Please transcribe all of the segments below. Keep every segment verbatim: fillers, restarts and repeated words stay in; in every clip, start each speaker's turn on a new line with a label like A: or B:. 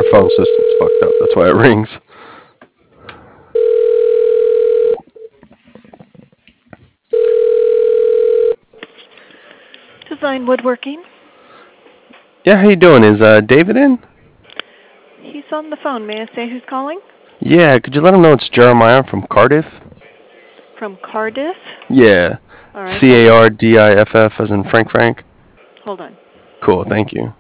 A: phone system's fucked up. That's why it rings.
B: Design Woodworking.
A: Yeah, how you doing? Is uh, David in?
B: He's on the phone. May I say who's calling?
A: Yeah, could you let him know it's Jeremiah from Cardiff?
B: From Cardiff?
A: Yeah.
B: All right.
A: C A R D I F F as in Frank Frank.
B: Hold on.
A: Cool, thank you.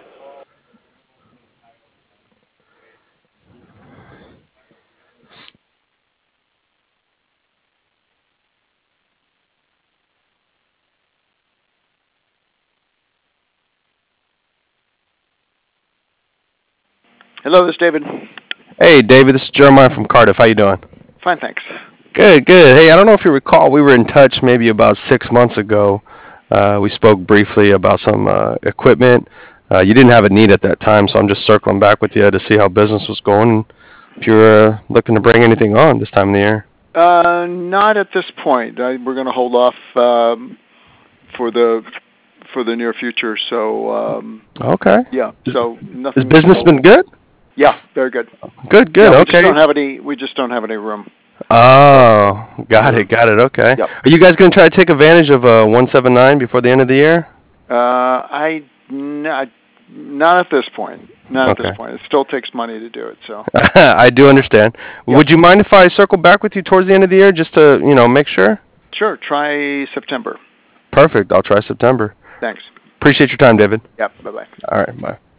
C: Hello, this is David.
A: Hey, David, this is Jeremiah from Cardiff. How you doing?
C: Fine, thanks.
A: Good, good. Hey, I don't know if you recall, we were in touch maybe about six months ago. Uh, we spoke briefly about some uh, equipment. Uh, you didn't have a need at that time, so I'm just circling back with you to see how business was going and if you're uh, looking to bring anything on this time of the year.
C: Uh, not at this point. I, we're going to hold off um, for the for the near future. So um,
A: okay.
C: Yeah. So nothing.
A: Has business been good?
C: Yeah, very good.
A: Good, good.
C: Yeah, we
A: okay.
C: Just don't have any. We just don't have any room.
A: Oh, got it, got it. Okay.
C: Yep.
A: Are you guys going to try to take advantage of uh, one seventy-nine before the end of the year?
C: Uh, I not, not at this point. Not
A: okay.
C: at this point. It still takes money to do it. So.
A: I do understand.
C: Yep.
A: Would you mind if I circle back with you towards the end of the year just to, you know, make sure?
C: Sure. Try September.
A: Perfect. I'll try September.
C: Thanks.
A: Appreciate your time, David.
C: Yep. Bye bye.
A: All right. Bye.